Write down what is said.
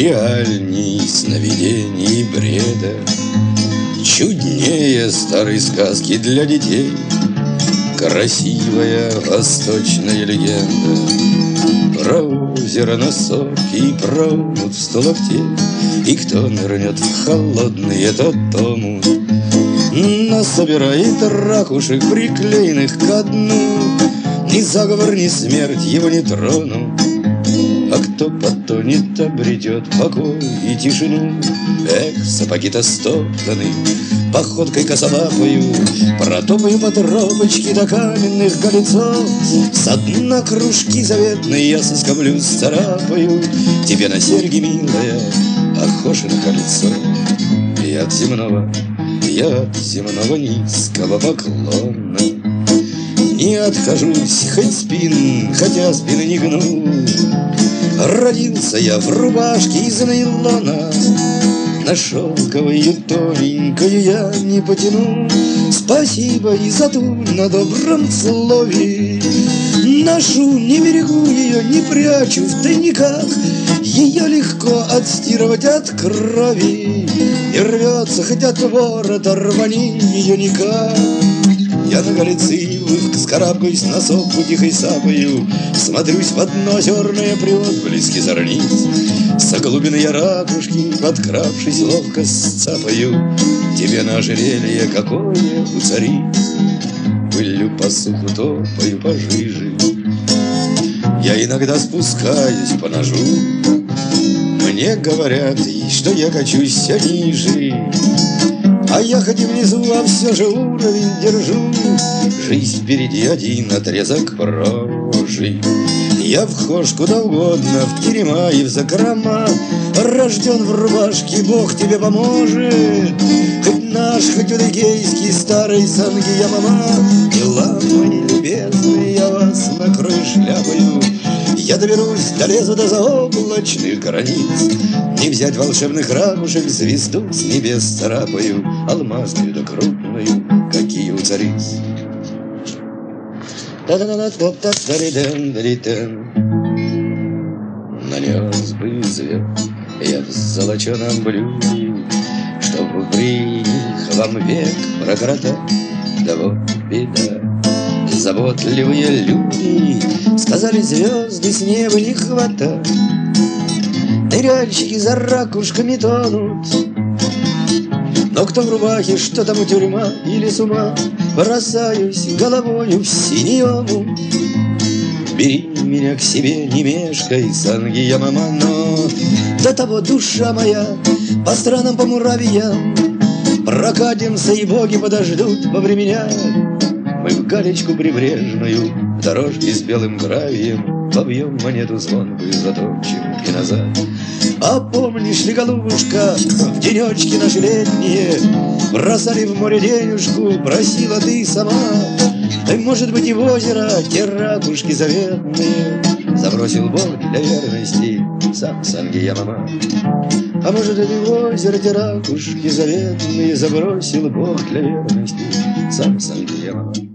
реальней сновидений и бреда, чуднее старой сказки для детей, красивая восточная легенда про озеро на соке и про омут в 100 локтей. И кто нырнет в холодный этот омут, насобирает ракушек, приклеенных ко дну. Ни заговор, ни смерть его не тронут, а кто потонет, обретет покой и тишину. Эх, сапоги-то стоптаны, походкой косолапою протопаю по тропочке до каменных голецов. Со дна кружки заветные я соскоблю, сцарапаю тебе на серьги, милая, Ахошино кольцо. Я от земного низкого поклона не откажусь, хотя спины не гну. Родился я в рубашке из нейлона, на шелковую тоненькую я не потяну. Спасибо и за ту на добром слове. Ношу, не берегу ее, не прячу в тайниках. Ее легко отстирывать от крови, и рвется хоть от ворота, рвани ее никак. Я на галицивых скарабкаюсь на сопку, тихой сапою, смотрюсь в одно озерное при отблеске зорниц. С глубины я ракушки, подкравшись, ловко сцапаю тебе на ожерелье какое у цариц. Пылью по суху топаю пожиже, я иногда спускаюсь по ножу. Мне говорят, что я качусь все ниже, а я хоть и внизу, а все же уровень держу. Жизнь впереди, один отрезок прожить. Я вхож куда угодно, в терема и в закрома. Рожден в рубашке, Бог тебе поможет. Хоть наш, хоть удыгейский, старый Санги-Ямама. Дела мои любезные, я вас накрою шляпою. Я доберусь, долезу до заоблачных границ. Не взять волшебных ракушек, звезду с небес царапаю, алмазную да крупную, какие у цариц. Нанес бы звезд я в золоченом блюде, чтобы при них вам век прокоротать. Да вот беда, заботливые люди сказали, звезды с неба не хватает. Ныряльщики за ракушками тонут, но кто в рубахе, что там у тюрьма или с ума, бросаюсь головою в синий омут. Бери меня к себе, не мешкай, Санги-Ямама, но до того душа моя по странам, по муравьям прокатимся, и боги подождут повременят. Мы в галечку прибрежную, в дорожке с белым гравием, побьем монету звонкую, затопчем и назад. А помнишь ли, голубушка, в денечки наши летние бросали в море денежку, просила ты сама. Да, может быть, и в озеро те ракушки заветные забросил Бог для верности сам Санги-Ямама. А может, и в озеро те ракушки заветные забросил Бог для верности сам Санги-Ямама.